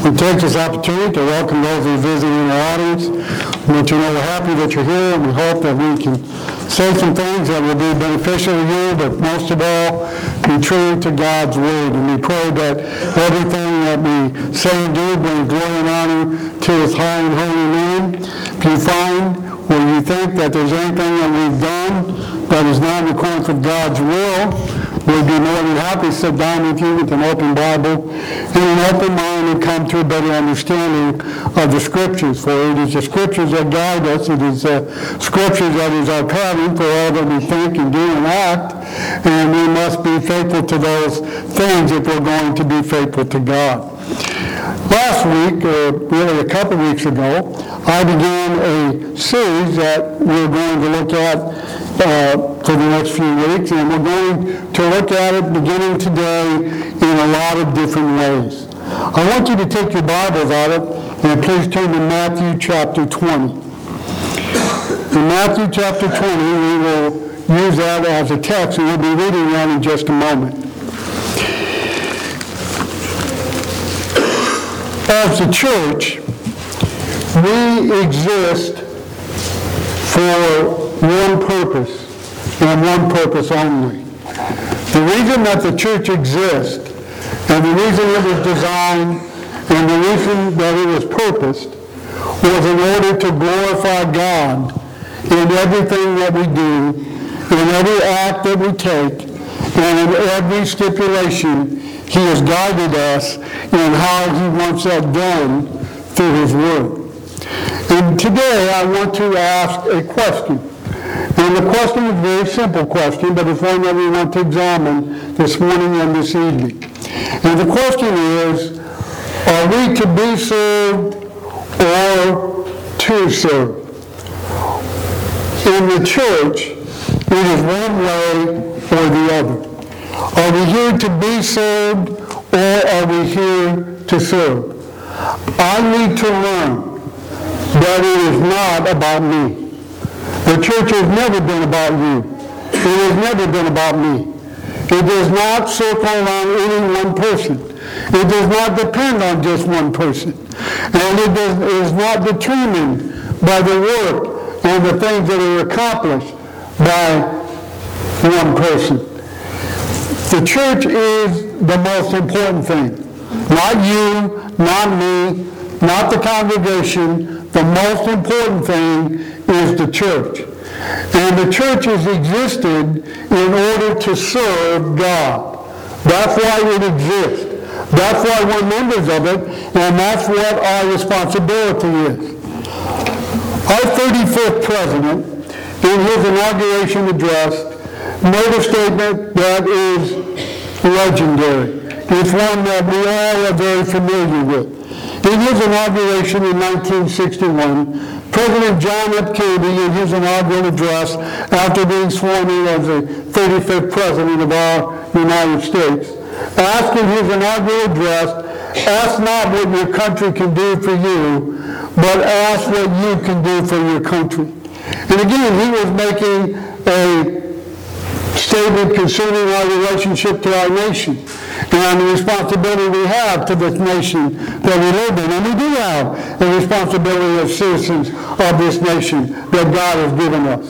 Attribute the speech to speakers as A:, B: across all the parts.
A: We take this opportunity to welcome those who are visiting in our audience. We want you to know we're happy that you're here, and we hope that we can say some things that will be beneficial to you, but most of all, be true to God's Word. And we pray that everything that we say and do brings glory and honor to His high and holy name. If you find or you think that there's anything that we've done that is not in accordance with God's will, we'd be more than happy to sit down with you with an open Bible and an open mind and come to a better understanding of the Scriptures. For it is the Scriptures that guide us. It is the Scriptures that is our pattern for all that we think and do and act. And we must be faithful to those things if we're going to be faithful to God. Last week, or really a couple weeks ago, I began a series that we're going to look at for the next few weeks, and we're going to look at it beginning today in a lot of different ways. I want you to take your Bibles out of it, and please turn to Matthew chapter 20. In Matthew chapter 20, we will use that as a text, and we'll be reading that in just a moment. As the church, we exist for one purpose, and one purpose only. The reason that the church exists, and the reason it was designed, and the reason that it was purposed, was in order to glorify God in everything that we do, in every act that we take, and in every stipulation. He has guided us in how He wants that done through His Word. And today I want to ask a question. And the question is a very simple question, but it's one that we want to examine this morning and this evening. And the question is, are we to be served or to serve? In the church, it is one way or the other. Are we here to be served, or are we here to serve? I need to learn that it is not about me. The church has never been about you. It has never been about me. It does not circle around any one person. It does not depend on just one person. And it is not determined by the work and the things that are accomplished by one person. The church is the most important thing. Not you, not me, not the congregation. The most important thing is the church. And the church has existed in order to serve God. That's why it exists. That's why we're members of it, and that's what our responsibility is. Our 35th president, in his inauguration address, made a statement that is legendary. It's one that we all are very familiar with. In his inauguration in 1961, President John F. Kennedy, in his inaugural address after being sworn in as the 35th president of our United States, asked in his inaugural address, ask not what your country can do for you, but ask what you can do for your country. And again, he was making a statement concerning our relationship to our nation and the responsibility we have to this nation that we live in. And we do have a responsibility as citizens of this nation that God has given us.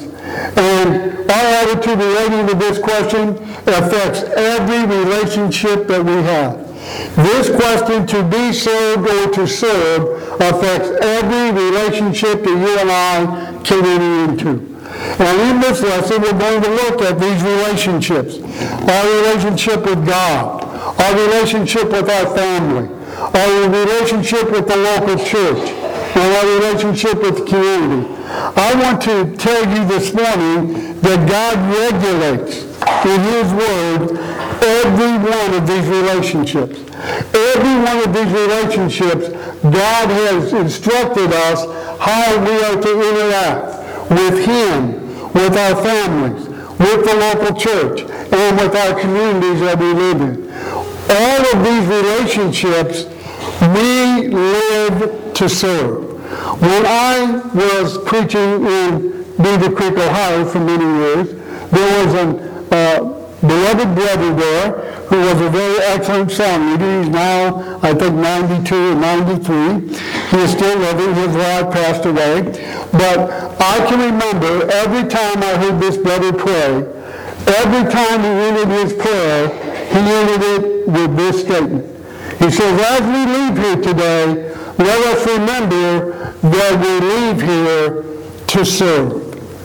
A: And our attitude relating to this question affects every relationship that we have. This question, to be served or to serve, affects every relationship that you and I can enter into. And in this lesson, we're going to look at these relationships. Our relationship with God, our relationship with our family, our relationship with the local church, and our relationship with the community. I want to tell you this morning that God regulates in His Word every one of these relationships. Every one of these relationships, God has instructed us how we are to interact with Him, with our families, with the local church, and with our communities that we live in. All of these relationships, we live to serve. When I was preaching in Beaver Creek, Ohio for many years, there was a beloved brother there who was a very excellent song leader. He's now, I think, 92 or 93. He is still living. His wife passed away. But I can remember every time I heard this brother pray, every time he ended his prayer, he ended it with this statement. He says, as we leave here today, let us remember that we leave here to serve.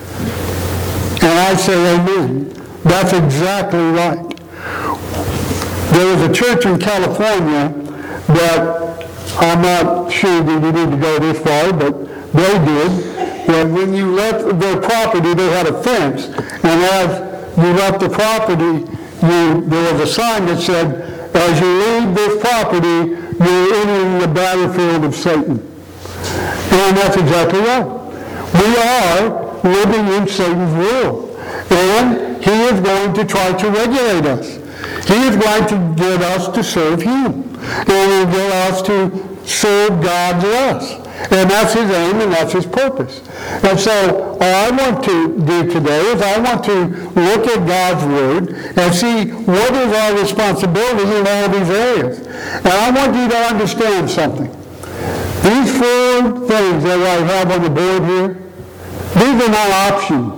A: And I say amen. That's exactly right. There was a church in California that I'm not sure that you need to go this far, but they did. That when you left their property, they had a fence. And as you left the property, there was a sign that said, as you leave this property, you're entering the battlefield of Satan. And that's exactly right. We are living in Satan's world. And he is going to try to regulate us. He is going to get us to serve him. And he will get us to serve God less. And that's his aim and that's his purpose. And so all I want to do today is I want to look at God's Word and see what is our responsibility in all these areas. And I want you to understand something. These 4 things that I have on the board here, these are not optional.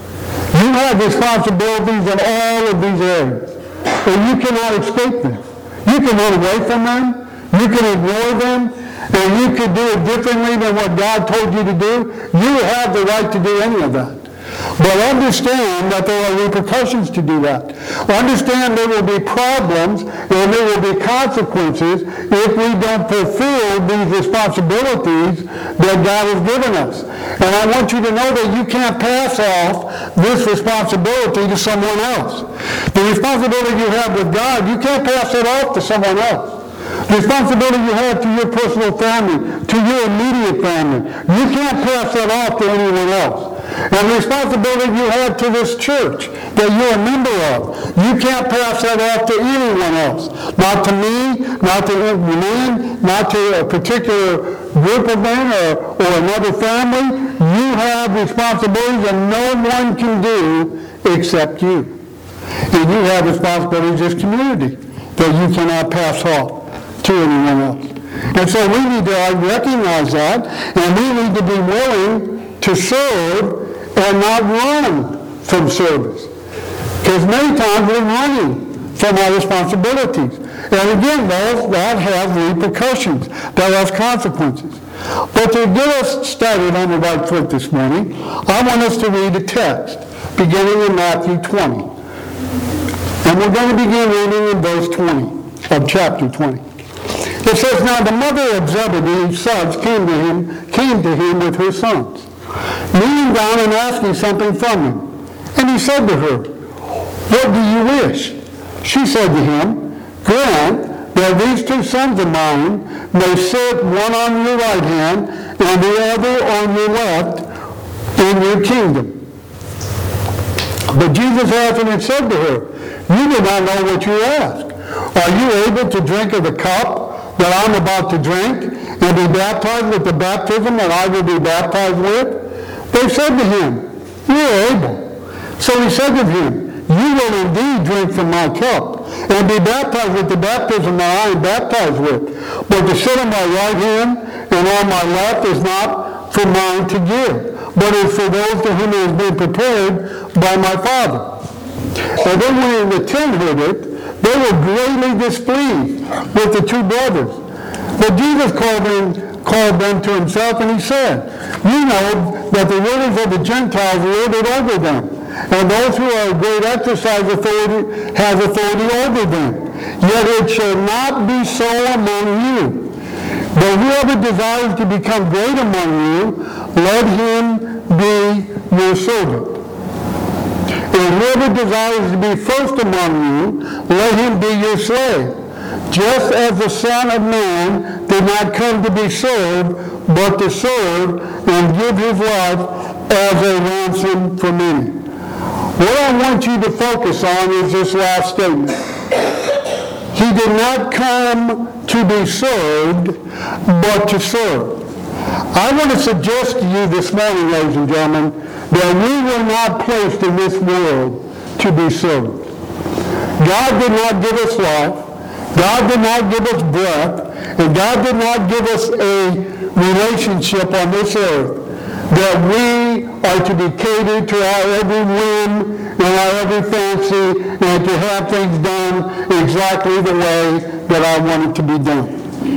A: You have responsibilities in all of these areas. And you cannot escape them. You can run away from them. You can ignore them. And you could do it differently than what God told you to do. You have the right to do any of that. But understand that there are repercussions to do that. Understand there will be problems and there will be consequences if we don't fulfill these responsibilities that God has given us. And I want you to know that you can't pass off this responsibility to someone else. The responsibility you have with God, you can't pass it off to someone else. The responsibility you have to your personal family, to your immediate family, you can't pass that off to anyone else. And the responsibility you have to this church that you're a member of, you can't pass that off to anyone else. Not to me, not to men, not to a particular group of men or another family. You have responsibilities that no one can do except you. And you have responsibilities as community that you cannot pass off to anyone else. And so we need to recognize that, and we need to be willing to serve and not run from service. Because many times we're running from our responsibilities. And again, that has repercussions. That has consequences. But to get us started on the right foot this morning, I want us to read a text beginning in Matthew 20. And we're going to begin reading in verse 20 of chapter 20. It says, now the mother of Zebedee's sons came to him with her sons, kneeling down and asking something from him. And he said to her, what do you wish? She said to him, grant that these 2 sons of mine may sit one on your right hand and the other on your left in your kingdom. But Jesus answered and said to her, you do not know what you ask. Are you able to drink of the cup that I'm about to drink and be baptized with the baptism that I will be baptized with? They said to him, you are able. So he said to him, you will indeed drink from my cup and be baptized with the baptism that I am baptized with. But to sit on my right hand and on my left is not for mine to give, but is for those to whom it has been prepared by my Father. And then when the 10 heard it, they were greatly displeased with the 2 brothers. But Jesus called them to himself, and he said, you know that the rulers of the Gentiles lord it over them, and those who are of great exercise authority have authority over them. Yet it shall not be so among you. But whoever desires to become great among you, let him be your servant. And whoever desires to be first among you, let him be your slave. Just as the Son of Man did not come to be served, but to serve and give his life as a ransom for many. What I want you to focus on is this last statement. He did not come to be served, but to serve. I want to suggest to you this morning, ladies and gentlemen, that we were not placed in this world to be served. God did not give us life. God did not give us breath. And God did not give us a relationship on this earth that we are to be catered to our every whim and our every fancy and to have things done exactly the way that I want it to be done.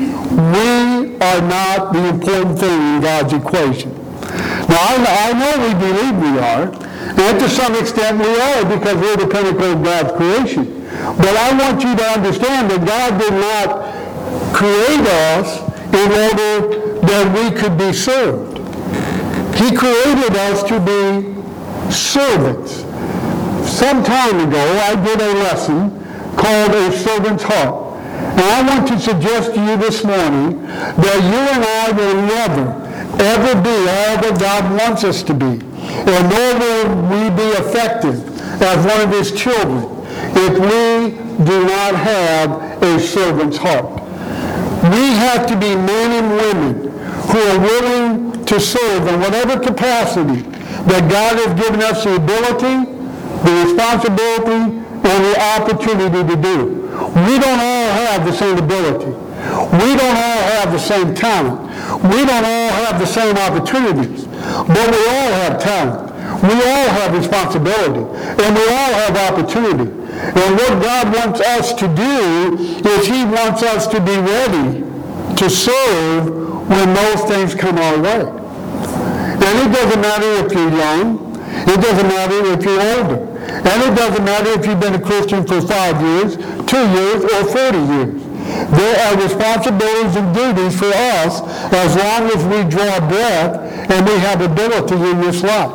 A: We are not the important thing in God's equation. Now, I know we believe we are, and to some extent we are because we're the pinnacle of God's creation. But I want you to understand that God did not create us in order that we could be served. He created us to be servants. Some time ago, I did a lesson called A Servant's Heart. And I want to suggest to you this morning that you and I will never, ever be all that God wants us to be. And nor will we be effective as one of his children if we do not have a servant's heart. We have to be men and women who are willing to serve in whatever capacity that God has given us the ability, the responsibility, and the opportunity to do. We don't all have the same ability. We don't all have the same talent. We don't all have the same opportunities. But we all have talent. We all have responsibility. And we all have opportunity. And what God wants us to do is he wants us to be ready to serve when those things come our way. And it doesn't matter if you're young. It doesn't matter if you're older. And it doesn't matter if you've been a Christian for 5 years, 2 years, or 40 years. There are responsibilities and duties for us as long as we draw breath and we have ability in this life.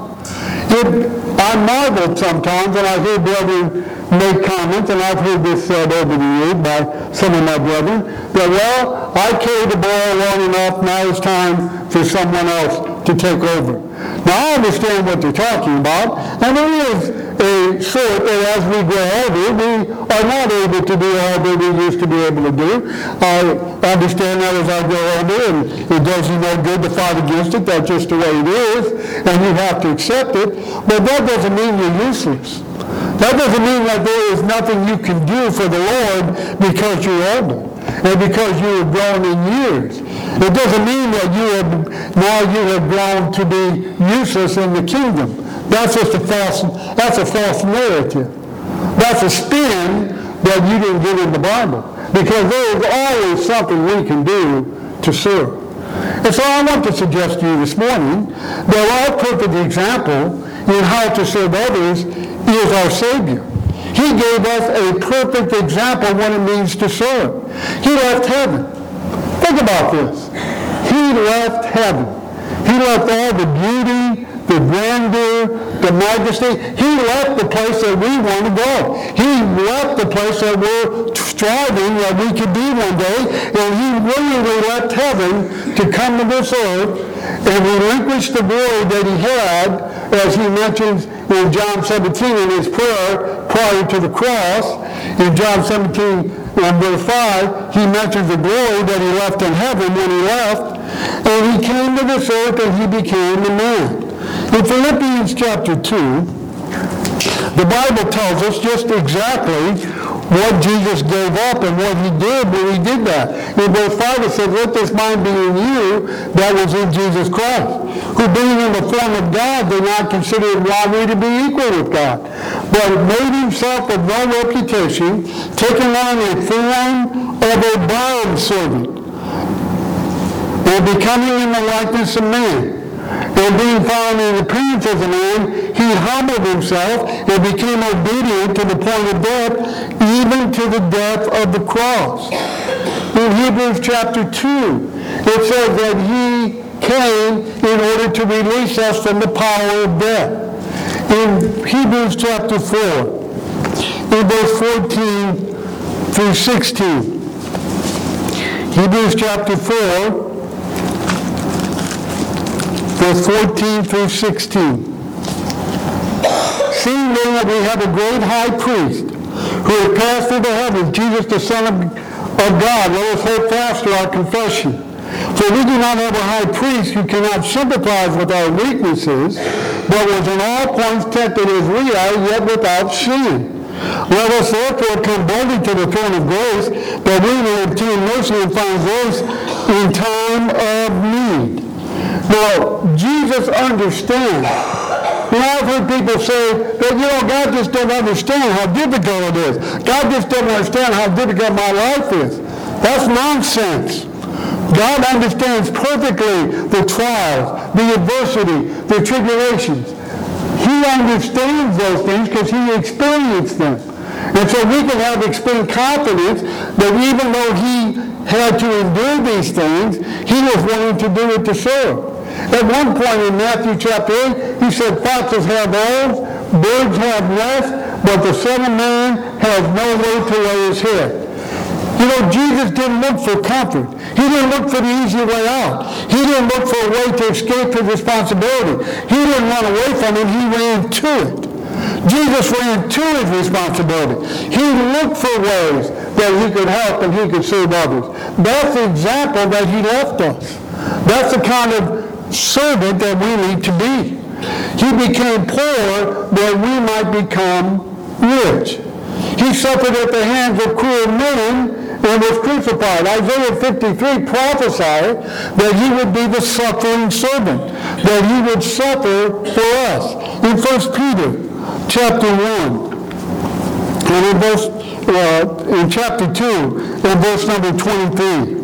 A: I marvel sometimes when I hear brethren make comments, and I've heard this said over the years by some of my brethren, that, well, I carried the ball long enough, now it's time for someone else to take over. Now, I understand what they're talking about, and there is a sort that as we grow older, we are not able to do all that we used to be able to do. I understand that as I grow older, and it does you no good to fight against it. That's just the way it is, and you have to accept it. But that doesn't mean you're useless. That doesn't mean that there is nothing you can do for the Lord because you're older and because you have grown in years. It doesn't mean that you have grown to be useless in the kingdom. That's just a false narrative. That's a spin that you didn't get in the Bible. Because there is always something we can do to serve. And so I want to suggest to you this morning that our perfect example in how to serve others is our Savior. He gave us a perfect example what it means to serve. He left heaven. Think about this. He left heaven. He left all the beauty, the grandeur, the majesty. He left the place that we want to go. He left the place that we're striving that we could be one day, and he willingly left heaven to come to this earth and relinquish the glory that he had, as he mentions in John 17 in his prayer prior to the cross. In John 17 verse 5, he mentions the glory that he left in heaven when he left, and he came to this earth and he became a man. In Philippians chapter 2, the Bible tells us just exactly what Jesus gave up and what he did when he did that. In verse 5 it says, "Let this mind be in you that was in Jesus Christ, who being in the form of God did not consider it robbery to be equal with God, but made himself of no reputation, taking on a form of a bondservant, and becoming in the likeness of man. And being found in appearance as a man, he humbled himself and became obedient to the point of death, even to the death of the cross." In Hebrews chapter 2, it says that he came in order to release us from the power of death. In Hebrews chapter 4, in verse 14 through 16, Hebrews chapter 4, verse 14 through 16. "Seeing then that we have a great high priest who has passed through the heavens, Jesus the Son of God, let us hold fast to our confession. For we do not have a high priest who cannot sympathize with our weaknesses, but was in all points tempted as we are, yet without sin. Let us therefore come boldly to the throne of grace, that we may obtain mercy and find grace in time of need. Now, Jesus understands. I've heard people say that, God just doesn't understand how difficult it is. God just doesn't understand how difficult my life is. That's nonsense. God understands perfectly the trials, the adversity, the tribulations. He understands those things because he experienced them. And so we can have confidence that even though he had to endure these things, he was willing to do it to serve. At one point in Matthew chapter 8, he said, foxes have holes, birds have nests, but the Son of Man has nowhere to lay his head. Jesus didn't look for comfort. He didn't look for the easy way out. He didn't look for a way to escape his responsibility. He didn't run away from it. He ran to it. Jesus ran to his responsibility. He looked for ways that he could help and he could serve others. That's the example that he left us. That's the kind of servant that we need to be. He became poor that we might become rich. He suffered at the hands of cruel men and was crucified. Isaiah 53 prophesied that he would be the suffering servant, that he would suffer for us. In 1 Peter chapter 1, and in chapter 2, in verse number 23,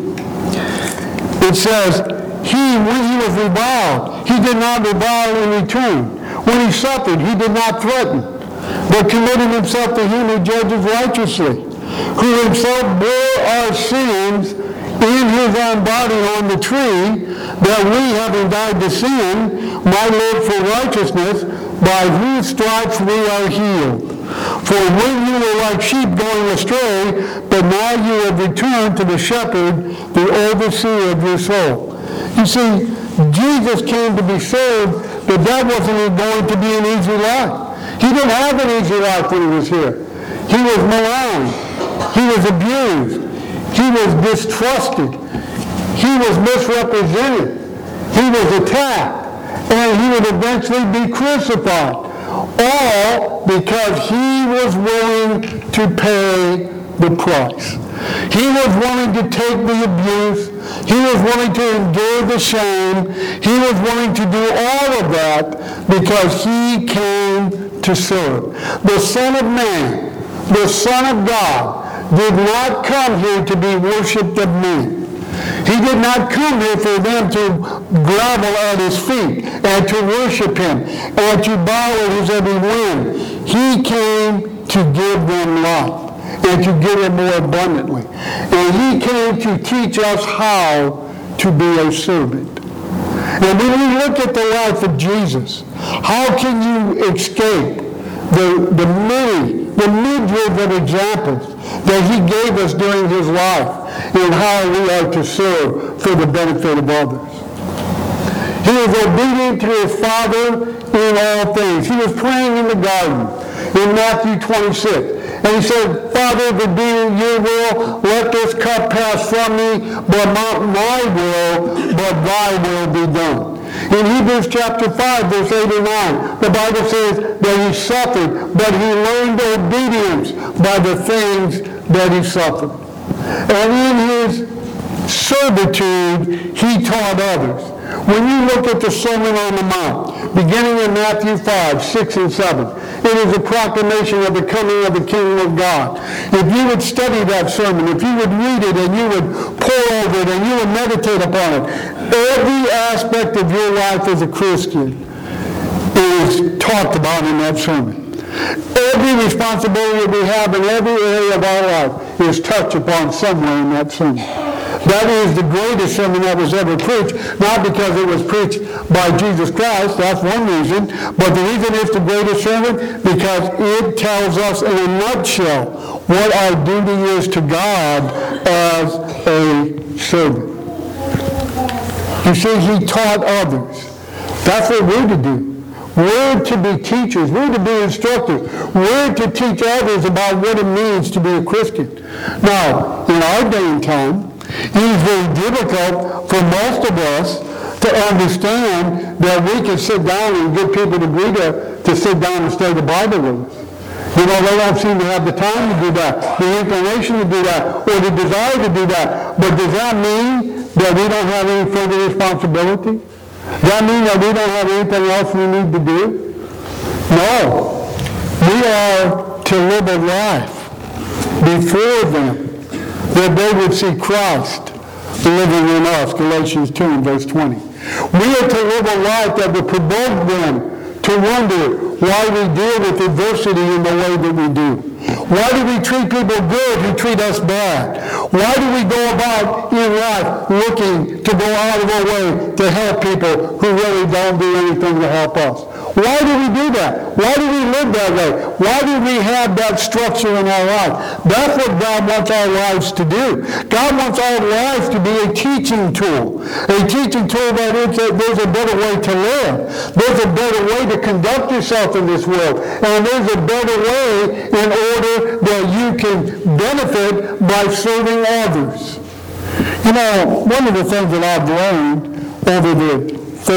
A: it says, when he was reviled, he did not revile in return. When he suffered, he did not threaten, but committed himself to him who judges righteously, who himself bore our sins in his own body on the tree, that we, having died to sin, might live for righteousness, by whose stripes we are healed. For when you were like sheep going astray, but now you have returned to the shepherd, the overseer of your soul. You see, Jesus came to be served, but that wasn't going to be an easy life. He didn't have an easy life when he was here. He was maligned. He was abused. He was distrusted. He was misrepresented. He was attacked. And he would eventually be crucified. All because he was willing to pay the price. He was willing to take the abuse. He was willing to endure the shame. He was willing to do all of that because he came to serve. The Son of Man, the Son of God, did not come here to be worshipped of men. He did not come here for them to grovel at his feet and to worship him and to bow at his every whim. He came to give them life and to give it more abundantly. And he came to teach us how to be a servant. And when we look at the life of Jesus, how can you escape the myriad of examples that he gave us during his life and how we are to serve for the benefit of others? He was obedient to his Father in all things. He was praying in the garden in Matthew 26. And he said, Father, if it be your will, let this cup pass from me, but not my will, but thy will be done. In Hebrews chapter 5, verse 8 and 9, the Bible says that he suffered, but he learned obedience by the things that he suffered. And in his servitude, he taught others. When you look at the Sermon on the Mount, beginning in Matthew 5, 6 and 7, it is a proclamation of the coming of the kingdom of God. If you would study that sermon, if you would read it and you would pore over it and you would meditate upon it, every aspect of your life as a Christian is talked about in that sermon. Every responsibility we have in every area of our life is touched upon somewhere in that sermon. That is the greatest sermon that was ever preached, not because it was preached by Jesus Christ, that's one reason, but the reason it's the greatest sermon because it tells us in a nutshell what our duty is to God as a servant. You see, he taught others. That's what we're to do. We're to be teachers. We're to be instructors. We're to teach others about what it means to be a Christian. Now, in our day and time, it is very difficult for most of us to understand that we can sit down and get people to agree to sit down and study the Bible with us. You know, they don't seem to have the time to do that, the inclination to do that, or the desire to do that. But does that mean that we don't have any further responsibility? Does that mean that we don't have anything else we need to do? No. We are to live a life before them, that they would see Christ living in us, Galatians 2 and verse 20. We are to live a life that will provoke them to wonder why we deal with adversity in the way that we do. Why do we treat people good who treat us bad? Why do we go about in life looking to go out of our way to help people who really don't do anything to help us? Why do we do that? Why do we live that way? Why do we have that structure in our life? That's what God wants our lives to do. God wants our lives to be a teaching tool. A teaching tool that there's a better way to live. There's a better way to conduct yourself in this world. And there's a better way in order that you can benefit by serving others. You know, one of the things that I've learned over the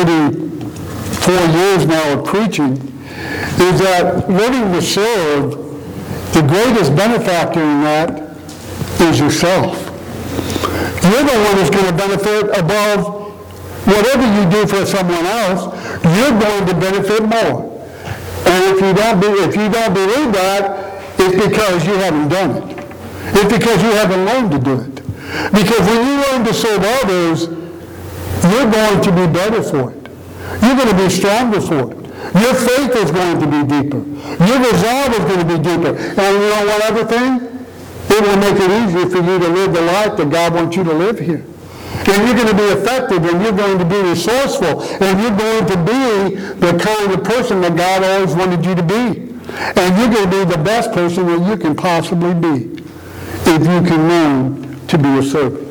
A: 34 years now of preaching is that learning to serve, the greatest benefactor in that is yourself. You're the one who's going to benefit above whatever you do for someone else. You're going to benefit more. And if you don't believe that, it's because you haven't done it. It's because you haven't learned to do it. Because when you learn to serve others, you're going to be better for it. You're going to be stronger for it. Your faith is going to be deeper. Your resolve is going to be deeper. And you know one other thing? It will make it easier for you to live the life that God wants you to live here. And you're going to be effective, and you're going to be resourceful, and you're going to be the kind of person that God always wanted you to be. And you're going to be the best person that you can possibly be if you can learn to be a servant.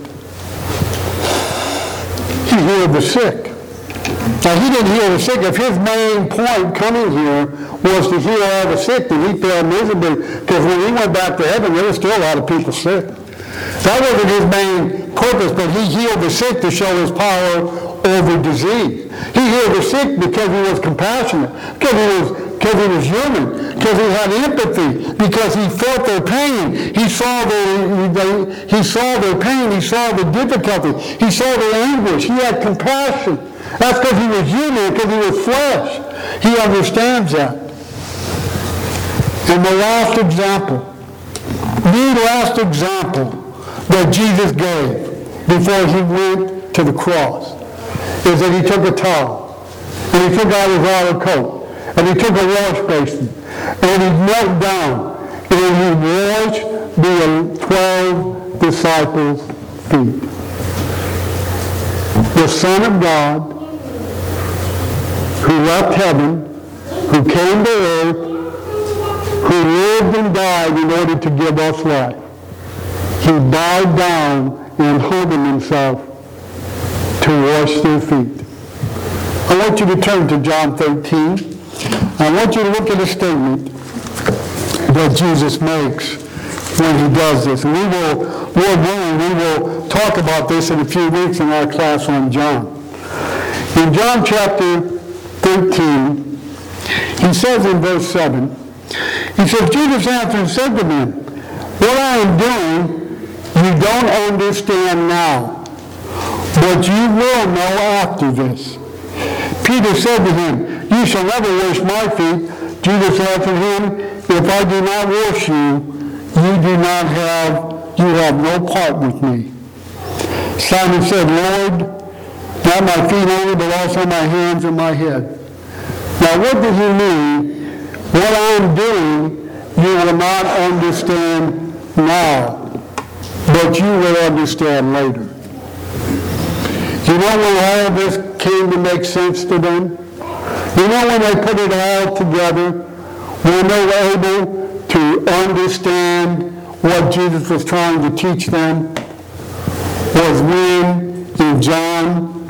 A: He healed the sick. Now, he didn't heal the sick. If his main point coming here was to heal all the sick, then he failed miserably, because when he went back to heaven, there were still a lot of people sick. That wasn't his main purpose, but he healed the sick to show his power over disease. He healed the sick because he was compassionate, because he was human, because he had empathy, because he felt their pain. He saw their pain. He saw the difficulty. He saw their anguish. He had compassion. That's because he was human, because he was flesh. He understands that. And the last example that Jesus gave before he went to the cross is that he took a towel, and he took out his outer coat, and he took a wash basin, and he knelt down, and he washed the 12 disciples' feet. The Son of God, who left heaven, who came to earth, who lived and died in order to give us life. He bowed down and humbled himself to wash their feet. I want you to turn to John 13. I want you to look at a statement that Jesus makes when he does this. And Lord willing, we will talk about this in a few weeks in our class on John. In John chapter 13, he says in verse 7, he says, Jesus answered and said to them, what I am doing, you don't understand now, but you will know after this. Peter said to him, you shall never wash my feet. Jesus answered him, if I do not wash you, you have no part with me. Simon said, Lord, not my feet only, but also my hands and my head. Now what does he mean? What I am doing, you will not understand now, but you will understand later. You know when all of this came to make sense to them? You know when they put it all together, when they were able to understand what Jesus was trying to teach them, was when in John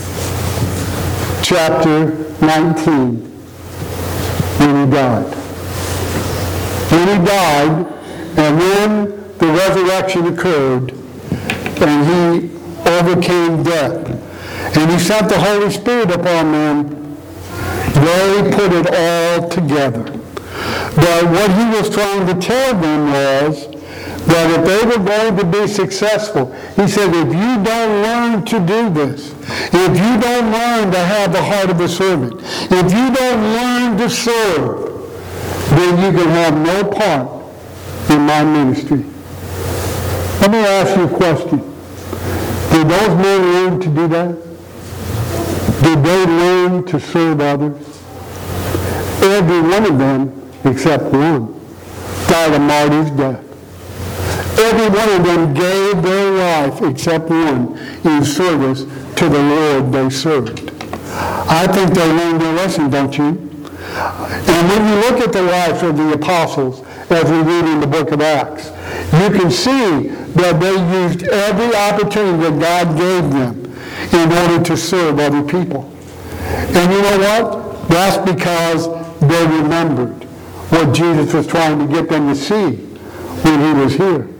A: chapter 19, when he died. When he died, and when the resurrection occurred, and he overcame death, and he sent the Holy Spirit upon them, they put it all together. But what he was trying to tell them was that if they were going to be successful, he said, if you don't learn to do this, if you don't learn to have the heart of a servant, if you don't learn to serve, then you can have no part in my ministry. Let me ask you a question. Did those men learn to do that? Did they learn to serve others? Every one of them, except one, died a martyr's death. Every one of them gave their life, except one, in service to the Lord they served. I think they learned their lesson, don't you? And when you look at the lives of the apostles, as we read in the book of Acts, you can see that they used every opportunity that God gave them in order to serve other people. And you know what? That's because they remembered what Jesus was trying to get them to see when he was here.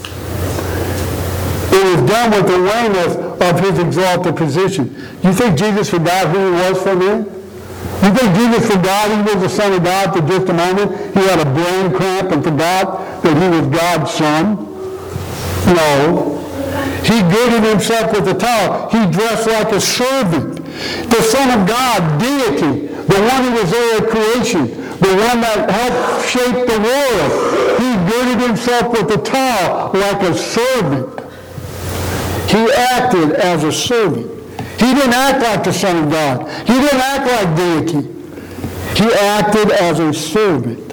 A: It was done with awareness of his exalted position. You think Jesus forgot who he was for them? You think Jesus forgot he was the Son of God for just a moment? He had a brain cramp and forgot that he was God's Son? No. He girded himself with a towel. He dressed like a servant. The Son of God, deity, the one who was there at creation, the one that helped shape the world. He girded himself with a towel like a servant. He acted as a servant. He didn't act like the Son of God. He didn't act like deity. He acted as a servant.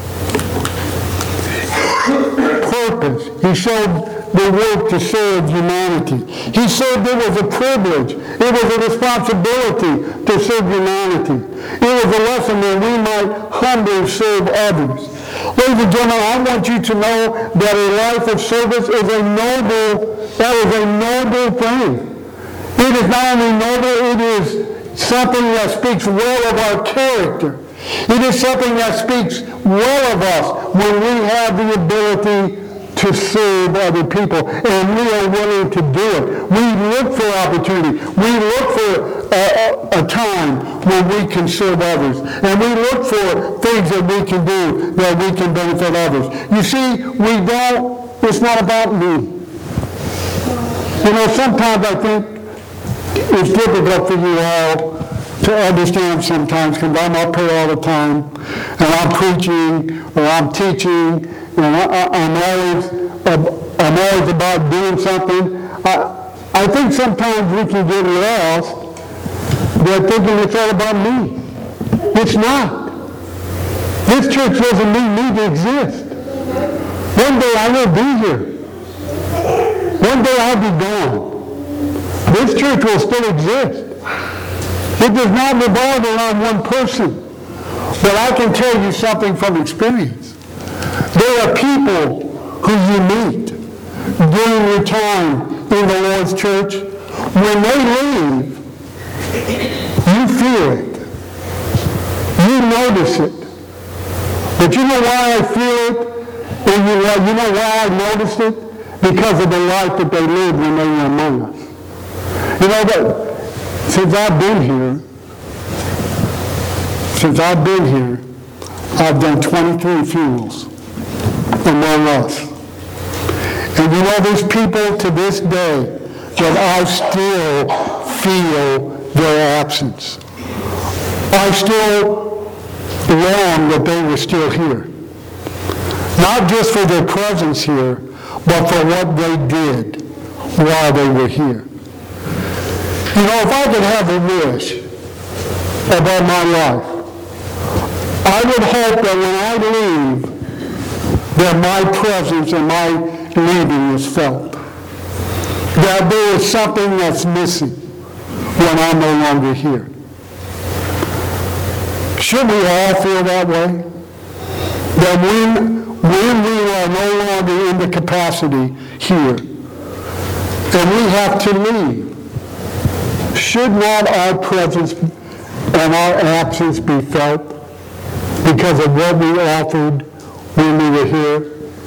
A: Purpose. He showed the work to serve humanity. He said it was a privilege. It was a responsibility to serve humanity. It was a lesson that we might humbly serve others. Ladies and gentlemen, I want you to know that a life of service is a noble thing. It is not only noble, it is something that speaks well of our character. It is something that speaks well of us when we have the ability to serve other people, and we are willing to do it. We look for opportunity. We look for a time when we can serve others, and we look for things that we can do that we can benefit others. You see, it's not about me. You know, sometimes I think it's difficult for you all to understand sometimes, because I'm up here all the time, and I'm preaching, or I'm teaching, and I'm always about doing something. I think sometimes we can get lost by thinking it's all about me. It's not. This church doesn't need me to exist. One day I will be here. One day I'll be gone. This church will still exist. It does not revolve around one person. But I can tell you something from experience. There are people who you meet during your time in the Lord's church. When they leave, you feel it. You notice it. But you know why I feel it? And you know why I noticed it? Because of the life that they lived when they were among us. You know that since I've been here, I've done 23 funerals, and no less. And you know, there's people to this day that I still feel their absence. I still long that they were still here. Not just for their presence here, but for what they did while they were here. You know, if I could have a wish about my life, I would hope that when I leave, that my presence and my leaving is felt. That there is something that's missing when I'm no longer here. Should we all feel that way? That when we are no longer in the capacity here, and we have to leave, should not our presence and our absence be felt because of what we offered when we were here?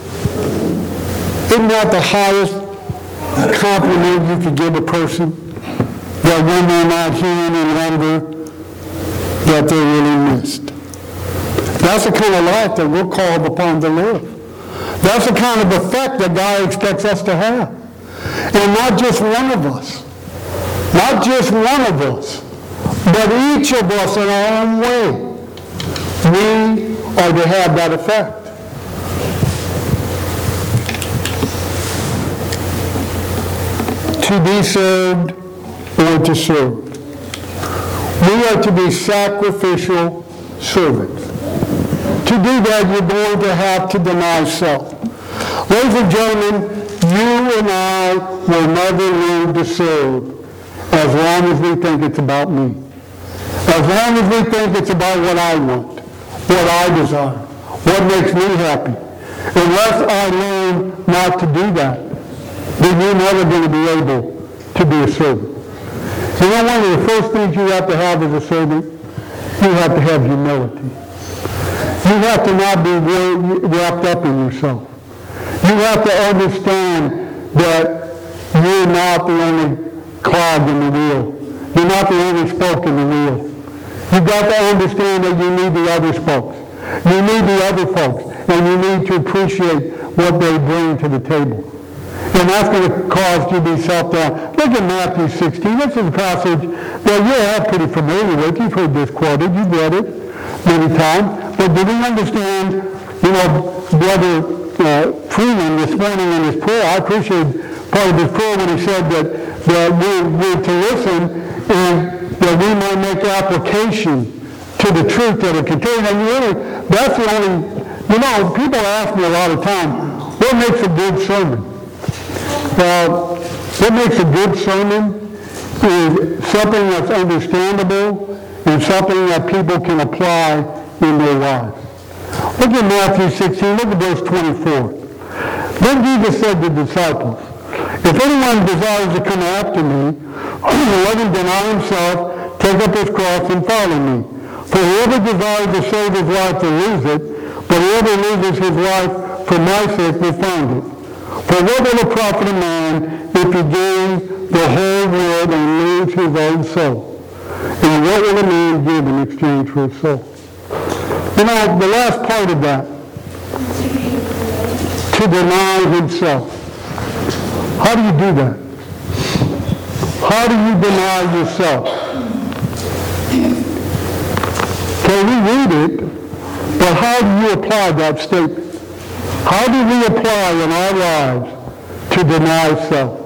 A: Isn't that the highest compliment you could give a person? That when they're not here any longer, that they're really missed. That's the kind of life that we're called upon to live. That's the kind of effect that God expects us to have. And not just one of us. Not just one of us. But each of us in our own way. We are to have that effect. To be served or to serve. We are to be sacrificial servants. To do that, you're going to have to deny self. Ladies and gentlemen, you and I will never learn to serve as long as we think it's about me. As long as we think it's about what I want, what I desire, what makes me happy. Unless I learn not to do that, then you're never going to be able to be a servant. You know, one of the first things you have to have as a servant, you have to have humility. You have to not be wrapped up in yourself. You have to understand that you're not the only clog in the wheel. You're not the only spoke in the wheel. You've got to understand that you need the other spokes. You need the other folks. And you need to appreciate what they bring to the table. And that's going to cause you to be self-down. Look at Matthew 16. This is a passage that you're all pretty familiar with. You've heard this quoted. You've read it many times. But did you understand, Brother Freeman this morning in his prayer, I appreciate part of his prayer when he said that we're to listen and that we might make application to the truth that it contains. And really, that's the only, people ask me a lot of time, what makes a good sermon? What makes a good sermon is something that's understandable and something that people can apply in their lives. Look at Matthew 16, look at verse 24. Then Jesus said to the disciples, if anyone desires to come after me, let him deny himself, take up his cross, and follow me. For whoever desires to save his life will lose it, but whoever loses his life for my sake will find it. For what will it profit a man if he gains the whole world and lose his own soul? And what will a man give in exchange for his soul? The last part of that, to deny himself. How do you do that? How do you deny yourself? Okay, we read it, but how do you apply that statement? How do we apply in our lives to deny self?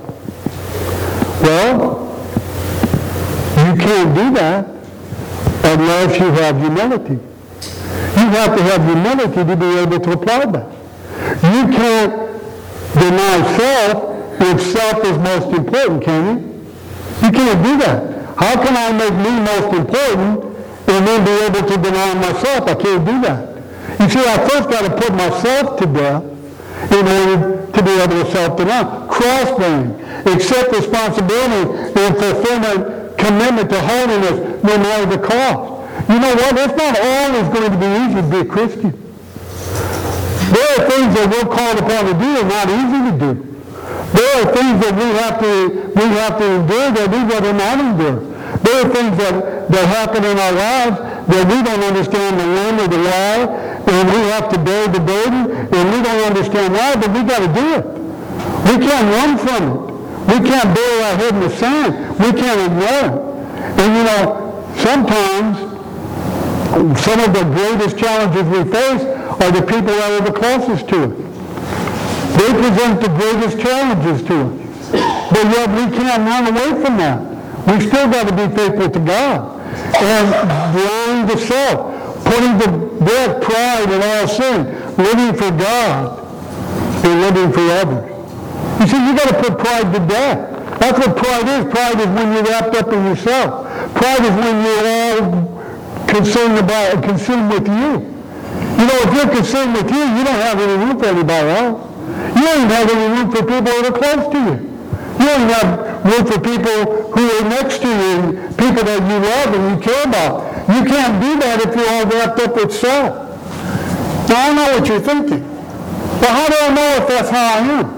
A: Well, you can't do that unless you have humility. You have to have humility to be able to apply that. You can't deny self if self is most important, can you? You can't do that. How can I make me most important and then be able to deny myself? I can't do that. You see, I first got to put myself to death in order to be able to self-deny. Cross-bearing, accept responsibility and fulfillment, commitment to holiness, no matter the cost. You know what? It's not always going to be easy to be a Christian. There are things that we're called upon to do that are not easy to do. There are things that we have to endure that we'd rather not endure. There are things that happen in our lives that we don't understand the when or the why, and we have to bear the burden, and we don't understand why, but we got to do it. We can't run from it. We can't bury our head in the sand. We can't ignore it. And sometimes some of the greatest challenges we face are the people that are the closest to us. They present the greatest challenges to us. But yet we can't run away from that. We still got to be faithful to God. And denying the self, putting to death pride and all sin, living for God and living for others. You see, you got to put pride to death. That's what pride is. Pride is when you're wrapped up in yourself. Pride is when you're all consumed with you. If you're consumed with you, you don't have any room for anybody else. You don't even have any room for people that are close to you. You don't even have room for people who are next to you and people that you love and you care about. You can't do that if you're all wrapped up with self. Now, I know what you're thinking. Well, how do I know if that's how I am?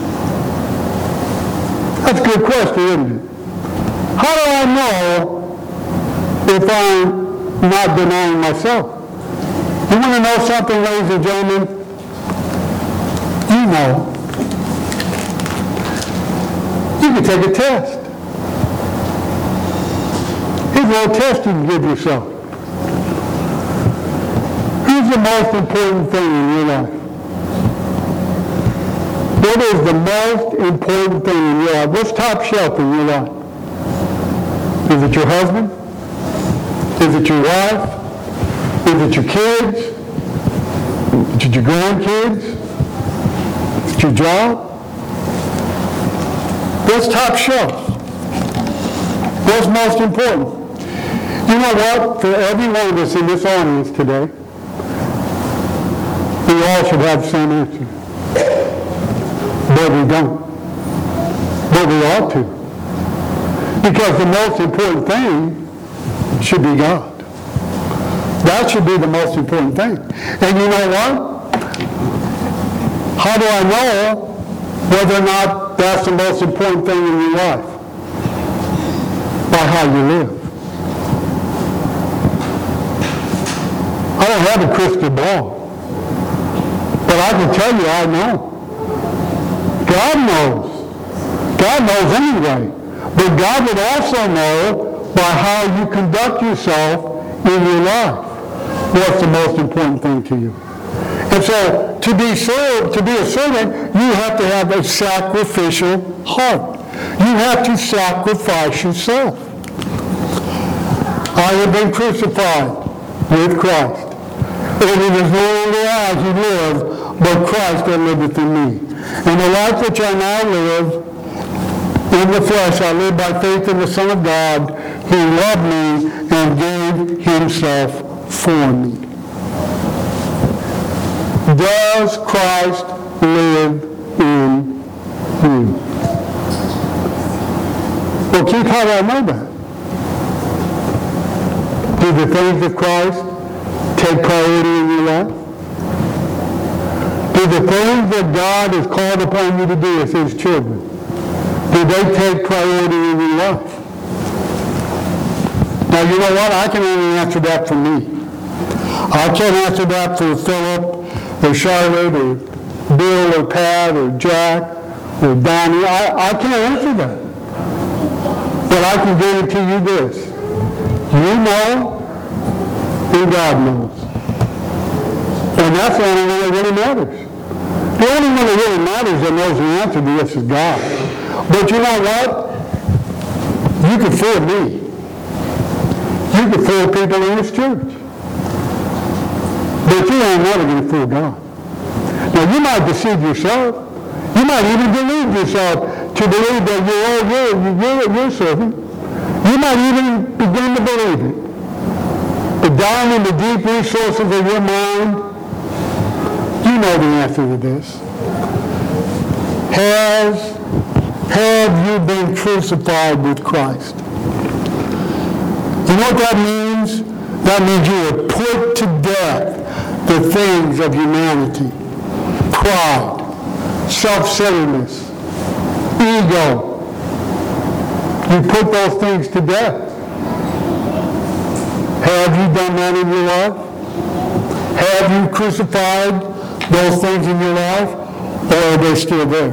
A: That's a good question, isn't it? How do I know if I'm not denying myself? You want to know something, ladies and gentlemen? You know. You can take a test. Here's a little test you can give yourself. Who's the most important thing in your life? What is the most important thing in your life? What's top shelf in your life? Is it your husband? Is it your wife? Is it your kids? Is it your grandkids? Is it your job? What's top shelf? What's most important? You know what? For every one of us in this audience today, we all should have the same answer. But we don't. But we ought to. Because the most important thing should be God. That should be the most important thing. And you know what? How do I know whether or not that's the most important thing in your life? By how you live. I don't have a crystal ball. But I can tell you I know. God knows. God knows anyway. But God would also know by how you conduct yourself in your life what's the most important thing to you. And so to be a servant, you have to have a sacrificial heart. You have to sacrifice yourself. I have been crucified with Christ. And it is no longer I who live, but Christ that liveth in me. And the life which I now live in the flesh, I live by faith in the Son of God, who loved me and gave himself for me. Does Christ live in you? Well, Keith, how do I know that? Do the things of Christ take priority in your life? Do the things that God has called upon you to do as his children, do they take priority in your life? Now, you know what? I can only answer that for me. I can't answer that for Philip or Charlotte or Bill or Pat or Jack or Donnie. I can't answer that. But I can guarantee you this. You know and God knows. And that's the only one that really matters. The only one that really matters that knows the answer to this is God. But you know what? You can fool me. You can fool people in this church. But you ain't never going to fool God. Now, you might deceive yourself. You might even delude yourself to believe that you're serving. You might even begin to believe it. But down in the deep resources of your mind, you know the answer to this. Have you been crucified with Christ? You know what that means? That means you have put to death the things of humanity. Pride, self-centeredness, ego. You put those things to death. Have you done that in your life? Have you crucified those things in your life? Or are they still there?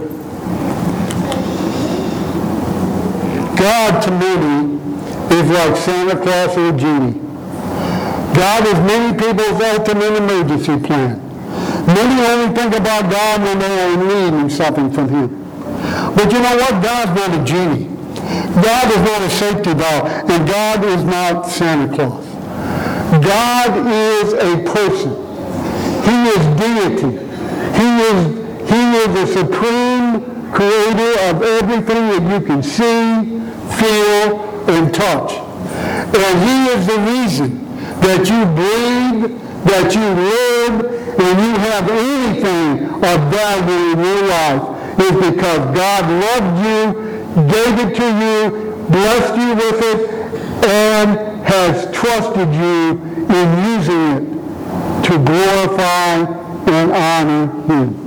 A: God, to many, is like Santa Claus or a genie. God is many people's ultimate emergency plan. Many only think about God when they are in need of something from him. But you know what? God's not a genie. God is not a safety valve. And God is not Santa Claus. God is a person. He is deity. He is the supreme creator of everything that you can see, feel, and touch. And he is the reason that you breathe, that you live, and you have anything of value in your life is because God loved you, gave it to you, blessed you with it, and has trusted you in using it to glorify and honor him.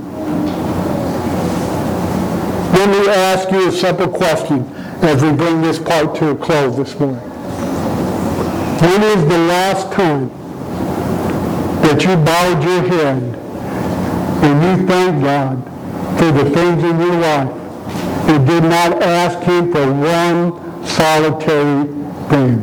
A: Let me ask you a simple question as we bring this part to a close this morning. When is the last time that you bowed your head and you thanked God for the things in your life and did not ask him for one solitary thing.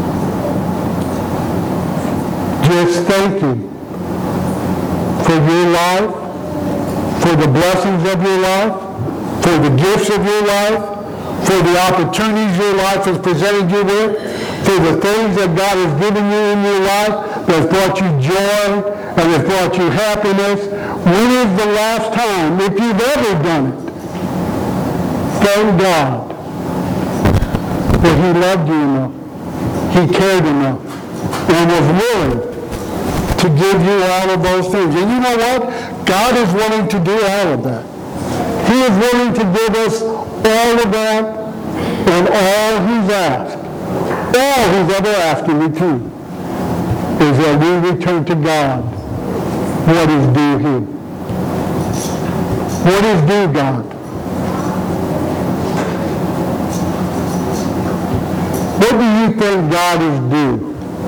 A: Just thank him for your life, for the blessings of your life, for the gifts of your life, for the opportunities your life has presented you with, for the things that God has given you in your life that has brought you joy and has brought you happiness. When is the last time, if you've ever done it, thank God that he loved you enough, he cared enough, and was willing to give you all of those things. And you know what? God is willing to do all of that. He is willing to give us all of that and all he's asked. All he's ever asked in return is that we return to God what is due him. What is due God? What do you think God is due?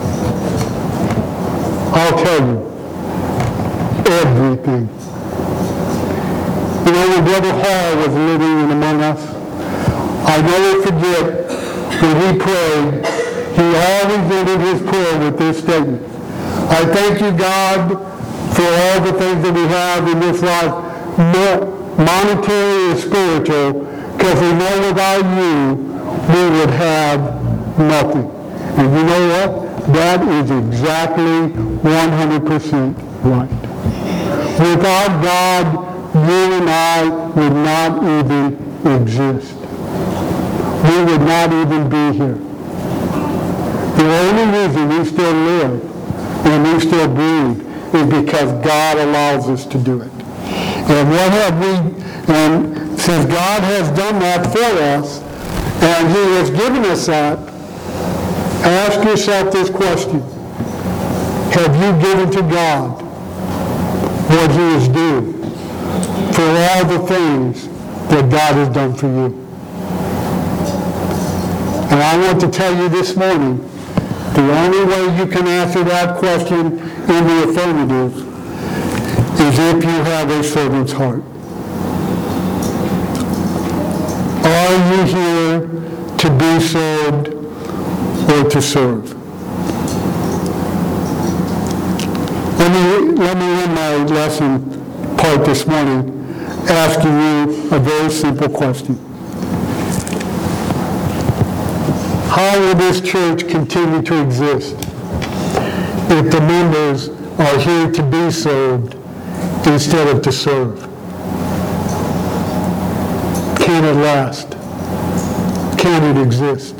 A: I'll tell you. Everything. You know, when Brother Hall was living in among us, I never forget when he prayed, he always ended his prayer with this statement. I thank you, God, for all the things that we have in this life, monetary and spiritual, because we know without you, we would have nothing. And you know what? That is exactly 100% right. Without God, you and I would not even exist. We would not even be here. The only reason we still live and we still breathe is because God allows us to do it. And what have we, and since God has done that for us, and he has given us that, ask yourself this question. Have you given to God what he is due for all the things that God has done for you? And I want to tell you this morning, the only way you can answer that question in the affirmative is if you have a servant's heart. Are you here to be served or to serve? Let me end my lesson part this morning asking you a very simple question. How will this church continue to exist if the members are here to be served instead of to serve? Can it last? Can it exist?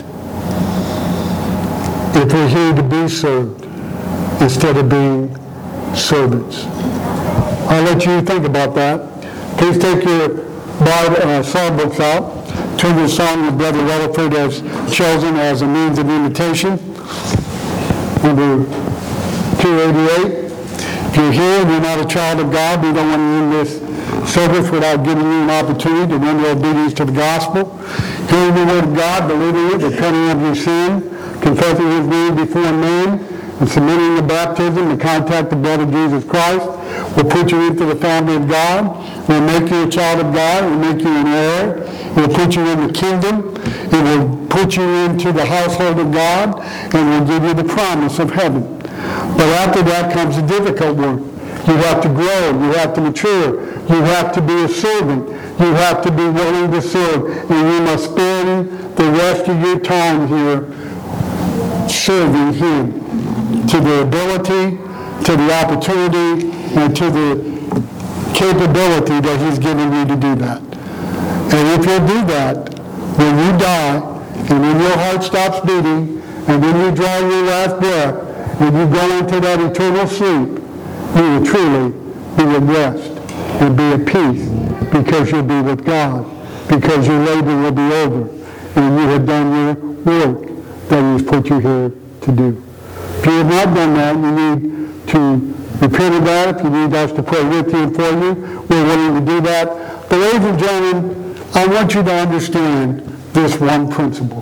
A: If we're here to be served instead of being servants. I'll let you think about that. Please take your songbooks out. Turn the song that Brother Rutherford has chosen as a means of invitation. Number 288. If you're here and you're not a child of God, we don't want to end this service without giving you an opportunity to render obedience to the gospel. Hearing the word of God, believing it, repenting of your sin, confessing his name before men, and submitting to baptism and contact the blood of Jesus Christ will put you into the family of God, will make you a child of God, will make you an heir, it will put you in the kingdom, it will put you into the household of God, and will give you the promise of heaven. But after that comes the difficult work. You have to grow, you have to mature, you have to be a servant, you have to be willing to serve, and you must spend the rest of your time here serving him to the ability, to the opportunity, and to the capability that he's given you to do that. And if you'll do that, when you die, and when your heart stops beating, and when you draw your last breath, and you go into that eternal sleep, you will truly be at rest and be at peace because you'll be with God, because your labor will be over, and you have done your work that he's put you here to do. If you have not done that, you need to repent of that. If you need us to pray with you and for you, we're willing to do that. But ladies and gentlemen, I want you to understand this one principle.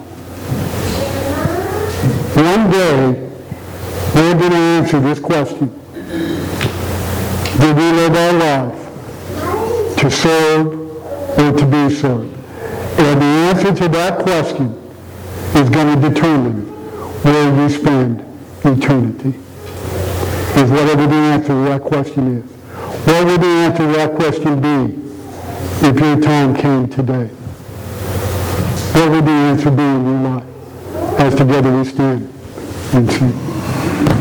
A: One day, we're going to answer this question. Do we live our life to serve or to be served? And the answer to that question is going to determine where you spend eternity. Is whatever the answer to that question is. What would the answer to that question be if your time came today? What would the answer be in your life? As together we stand and sing.